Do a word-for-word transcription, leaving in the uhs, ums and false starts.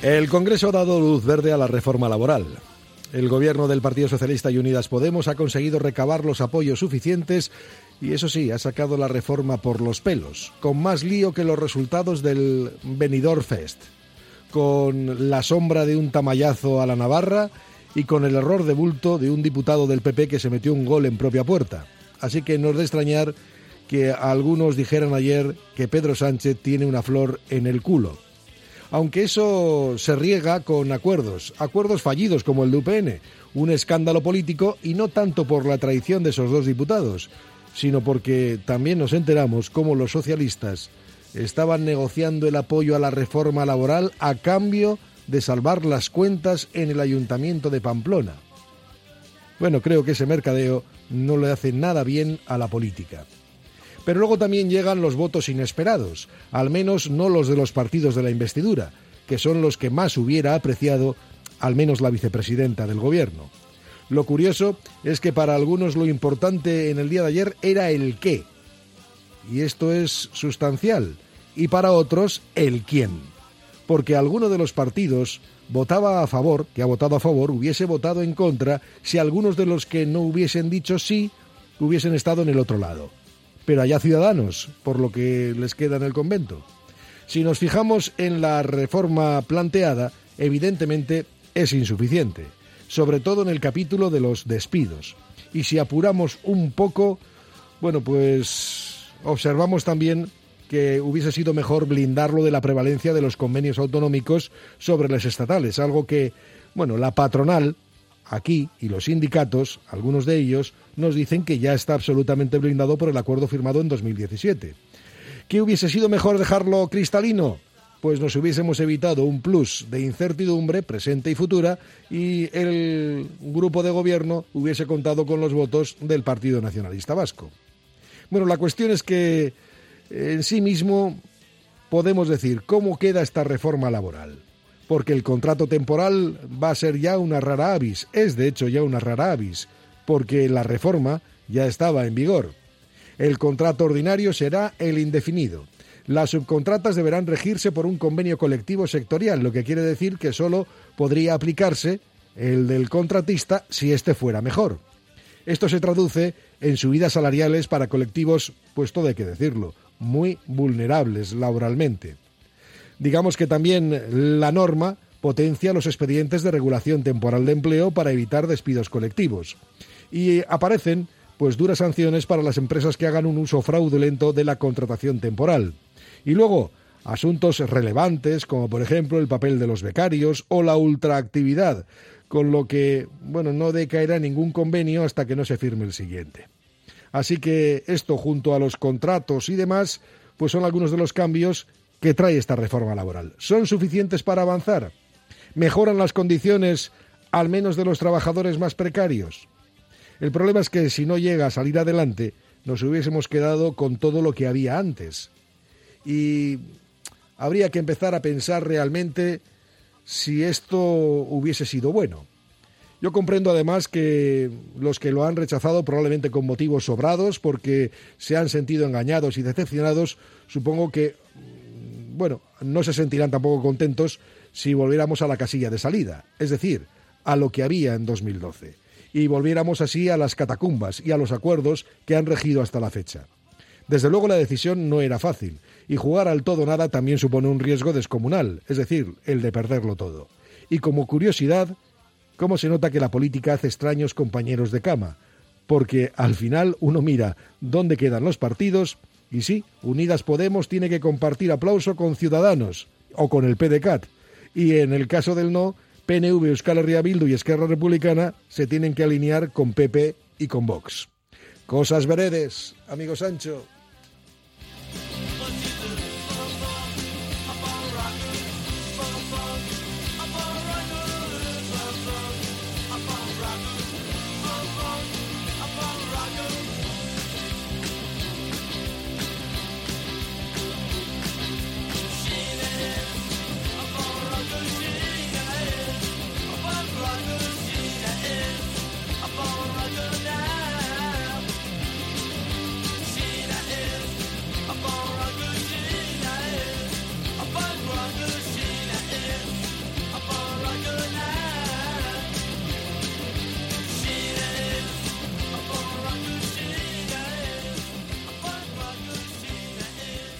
El Congreso ha dado luz verde a la reforma laboral. El gobierno del Partido Socialista y Unidas Podemos ha conseguido recabar los apoyos suficientes y, eso sí, ha sacado la reforma por los pelos, con más lío que los resultados del Benidorm Fest, con la sombra de un tamallazo a la Navarra y con el error de bulto de un diputado del P P que se metió un gol en propia puerta. Así que no es de extrañar que algunos dijeran ayer que Pedro Sánchez tiene una flor en el culo. Aunque eso se riega con acuerdos, acuerdos fallidos como el de U P N, un escándalo político y no tanto por la traición de esos dos diputados, sino porque también nos enteramos cómo los socialistas estaban negociando el apoyo a la reforma laboral a cambio de salvar las cuentas en el Ayuntamiento de Pamplona. Bueno, creo que ese mercadeo no le hace nada bien a la política. Pero luego también llegan los votos inesperados, al menos no los de los partidos de la investidura, que son los que más hubiera apreciado al menos la vicepresidenta del gobierno. Lo curioso es que para algunos lo importante en el día de ayer era el qué, y esto es sustancial, y para otros el quién, porque alguno de los partidos votaba a favor, que ha votado a favor, hubiese votado en contra si algunos de los que no hubiesen dicho sí hubiesen estado en el otro lado. Pero allá Ciudadanos, por lo que les queda en el convento. Si nos fijamos en la reforma planteada, evidentemente es insuficiente, sobre todo en el capítulo de los despidos. Y si apuramos un poco, bueno, pues observamos también que hubiese sido mejor blindarlo de la prevalencia de los convenios autonómicos sobre los estatales, algo que, bueno, la patronal aquí y los sindicatos, algunos de ellos, nos dicen que ya está absolutamente blindado por el acuerdo firmado en dos mil diecisiete. ¿Qué hubiese sido mejor dejarlo cristalino? Pues nos hubiésemos evitado un plus de incertidumbre presente y futura y el grupo de gobierno hubiese contado con los votos del Partido Nacionalista Vasco. Bueno, la cuestión es que en sí mismo podemos decir cómo queda esta reforma laboral. Porque el contrato temporal va a ser ya una rara avis, es de hecho ya una rara avis, porque la reforma ya estaba en vigor. El contrato ordinario será el indefinido. Las subcontratas deberán regirse por un convenio colectivo sectorial, lo que quiere decir que solo podría aplicarse el del contratista si éste fuera mejor. Esto se traduce en subidas salariales para colectivos, pues todo hay que decirlo, muy vulnerables laboralmente. Digamos que también la norma potencia los expedientes de regulación temporal de empleo para evitar despidos colectivos. Y aparecen, pues, duras sanciones para las empresas que hagan un uso fraudulento de la contratación temporal. Y luego, asuntos relevantes, como por ejemplo el papel de los becarios o la ultraactividad, con lo que, bueno, no decaerá ningún convenio hasta que no se firme el siguiente. Así que esto, junto a los contratos y demás, pues son algunos de los cambios que trae esta reforma laboral. ¿Son suficientes para avanzar? ¿Mejoran las condiciones, al menos de los trabajadores más precarios? El problema es que si no llega a salir adelante, nos hubiésemos quedado con todo lo que había antes. Y habría que empezar a pensar realmente si esto hubiese sido bueno. Yo comprendo además que los que lo han rechazado probablemente con motivos sobrados, porque se han sentido engañados y decepcionados, supongo que bueno, no se sentirán tampoco contentos si volviéramos a la casilla de salida, es decir, a lo que había en dos mil doce, y volviéramos así a las catacumbas y a los acuerdos que han regido hasta la fecha. Desde luego la decisión no era fácil, y jugar al todo nada también supone un riesgo descomunal, es decir, el de perderlo todo. Y como curiosidad, ¿cómo se nota que la política hace extraños compañeros de cama? Porque al final uno mira dónde quedan los partidos. Y sí, Unidas Podemos tiene que compartir aplauso con Ciudadanos o con el P D C A T. Y en el caso del no, P N V, Euskal Herria Bildu y Esquerra Republicana se tienen que alinear con P P y con Vox. Cosas veredes, amigo Sancho.